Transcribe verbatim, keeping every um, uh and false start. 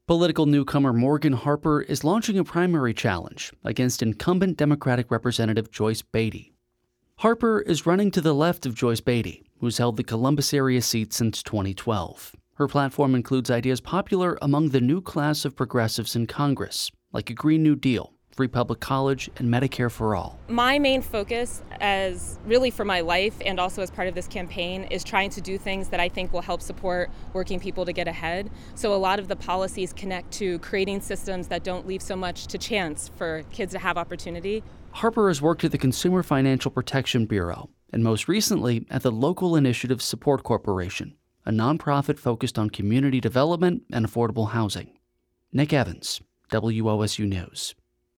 Political newcomer Morgan Harper is launching a primary challenge against incumbent Democratic Representative Joyce Beatty. Harper is running to the left of Joyce Beatty, who's held the Columbus area seat since twenty twelve. Her platform includes ideas popular among the new class of progressives in Congress, like a Green New Deal, free public college, and Medicare for all. My main focus, as really for my life and also as part of this campaign, is trying to do things that I think will help support working people to get ahead. So a lot of the policies connect to creating systems that don't leave so much to chance for kids to have opportunity. Harper has worked at the Consumer Financial Protection Bureau and most recently at the Local Initiative Support Corporation, a nonprofit focused on community development and affordable housing. Nick Evans, W O S U News.